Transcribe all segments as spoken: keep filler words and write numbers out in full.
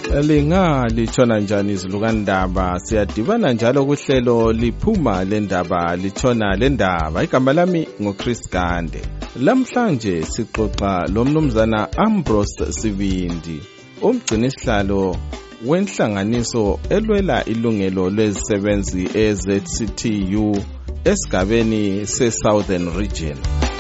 Linga litshona njani izilukandaba siyadibana njalo kuhlelo liphuma lendaba litshona lendaba igama lami ngoChris Gande. Lamhlanje sixoxa lomnumzana Ambrose Sibindi umgcinisihlalo wenhlanganiso elwela ilungelo lezisebenzi e-Z C T U esigabeni se-Southern Region.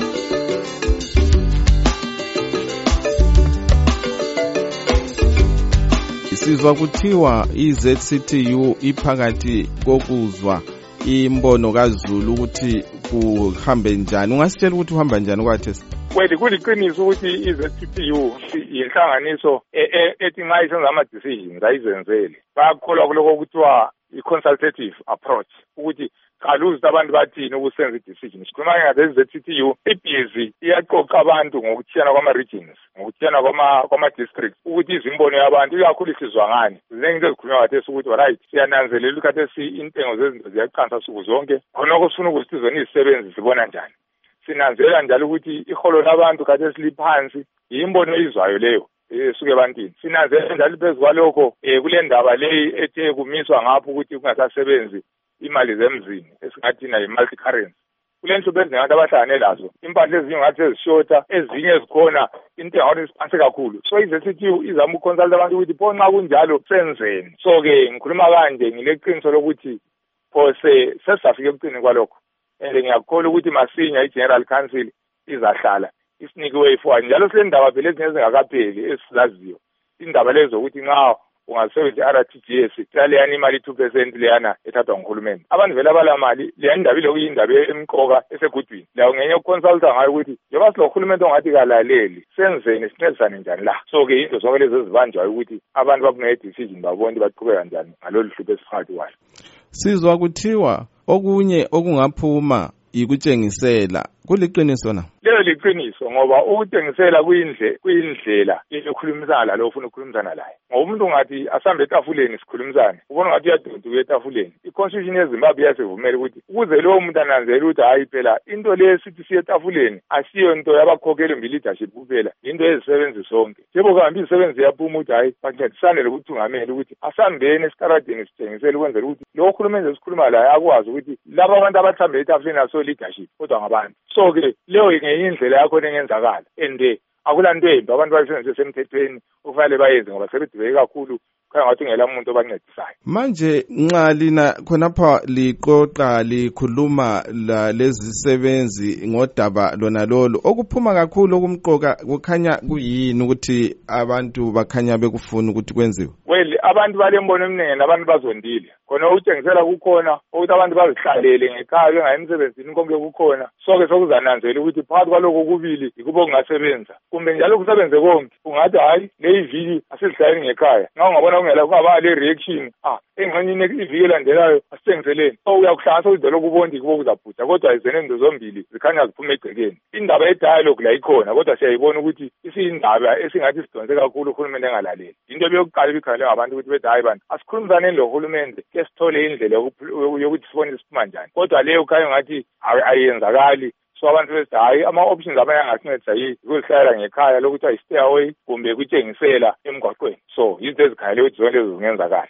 Sizwa kuthiwa i-Z C T U iphakathi kokuzwa imbono kaZulu ukuthi kuhambe njani. Ungasitshela ukuthi uhamba njani kwathi? Kweli kuliqiniso ukuthi i-Z C T U yinhlanganiso ethi nxa isenza ama-decisions ayizenzele. Bayakholwa kuloko kuthiwa i-consultative approach ukuthi kaluzi abantu bathini ukusenza i-decision. Sikhuluma ngathi i-Z C T U ibhizi iyaqoqa abantu ngokuthiyana kwama-regions, ngokuthiyana kwama-districts ukuthi izimbono yabantu ikakhulu isizwa ngani. Ziningi into ezikhulunywa khathesi ukuthi right siyananzelela ukuthi khathesi intengo zezinto ziyaqansa suku zonke. Khonoko sifuna ukuthi sizona izisebenzi zibona njani. Sinanzelela njalo ukuthi iholo labantu khathesi liphansi, yimbono izwayo leyo esuke ebantwini. Sinanzelela njalo phezu kwalokho kule ndaba leyi ethe kumiswa ngapho ukuthi kungasasebenzi imali zemzini esingathina yi-multi currency. Kule nhlupho ezinye abantu abahlangane lazo, impahla ezinye ngathi ezishota, ezinye ezikhona intengo isiphansi kakhulu. So i-Z C T U izama ukuconsulta abantu ukuthi pho nxa kunjalo senzeni. So-ke ngikhuluma kanje ngileqiniso lokuthi phose sesafike ekuqineni kwalokho. And ngiyakholwa ukuthi masinya i-General Council izahlala isinikiwe ifuwa njalo sile ndaba phela ezinye ezingakapheli esizaziyo. Indaba lezo ukuthi nxa ungasebenzisa i-R T G S hlale imali two percent leyana ethathwa nguhulumeni. Abantu vele abala mali le ndaba ile kuyindaba emqoka esegudwini. La ngenye ukuconsulta ngayo ukuthi njengoba silo uhulumeni ongathi kalaleli senzeni sincedisane njani la. So-ke into zonke lezi ezibanjwayo ukuthi abantu bakume decision babone baqhubeka njani ngalolu hlupho esiphakathi kwayo. Sizwa kuthiwa okunye okungaphuma ikutshengisela kuliqiniso na? Lelo liqiniso ngoba ukutshengisela kuyindle kuyindlela yokukhulumisana la lo ufuna ukukhulumisana laye. Ngoba umuntu ungathi asambe etafuleni sikhulumisane, ubona ngathi uyadonsa kuye etafuleni. I-Constitution yeZimbabwe iyasivumela ukuthi ukuze lowo muntu ananzele ukuthi hayi phela into le sithi siye etafuleni asiyo into yabakhokheli mbi-leadership kuphela, into ezisebenzi sonke. Njengoba kambi izisebenzi yaphuma ukuthi hayi bancedisane lokuthungameli ukuthi asambeni esitaradini sitshengisele ukwenzela ukuthi lo uhulumeni esikhuluma laye akwazi ukuthi laba abantu abathambe etafuleni aso leadership kodwa ngabantu. So-ke leyo ngenye indlela yakho engenzakala and akula nto embi abantu bayisebenzise semthethweni ufanele bayenze ngoba sebedibeke kakhulu khaya ngathi ngela muntu obancedisayo. Manje nxa lina khonapha liqoqa likhuluma la lezisebenzi ngodaba lona lolo okuphuma kakhulu okumqoka kukhanya kuyini ukuthi abantu bakhanya bekufuna ukuthi kwenziwe? Well, abantu balembono eminingi nabantu bazondile. Khona utshengisela kukhona ukuthi abantu bazihlalele ngekhaya bengayi emsebenzini konke kukhona. So-ke sokuzananzela ukuthi phakathi kwaloko kubili yikubo kungasebenza. Kumbe njalo kusebenze konke. Ungathi hayi le iviki asizihlalele ngekhaya. Nga ungabona kungela kungaba le reaction ah engxenye iviki elandelayo asithengiseleni. So uyakuhlanganisa ukuthi lokho kubondi kubo kuzabhuda kodwa izene ndo zombili zikhanya ziphuma egcekeni. Indaba ye-dialogue la ikhona kodwa siyayibona ukuthi isindaba esingathi sidonse kakhulu uhulumeni engalaleli. Into ebeyokuqala ibikhangele ngabantu ukuthi bethi hayi bantu asikhulumisane lo hulumende ke sithole indlela yokuthi sibone siphuma njani. Kodwa leyo khaya ngathi ayenzakali. So abantu bese hayi ama-options abanye angasincedisa yi ukuhlala ngekhaya lokuthi ayi-stay away kumbe kutshengisela emgwaqweni. So yizinto ezikhangele ukuthi zonke lezo zingenzakala.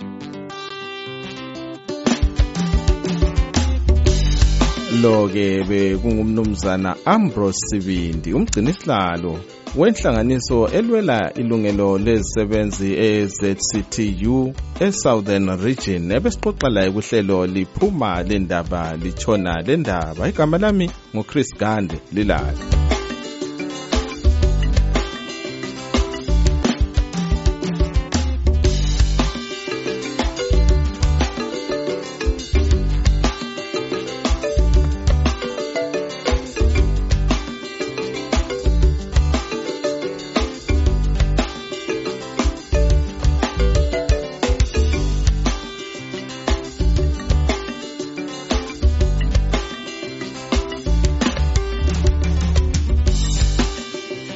Lo-ke bekungumnumzana Ambrose Sibindi umgcinisihlalo wenhlanganiso elwela ilungelo lezisebenzi e-Z C T U e-Southern Region ebesixoxa laye kuhlelo liphuma lendaba litshona lendaba igama lami ngoChris Gande lilala.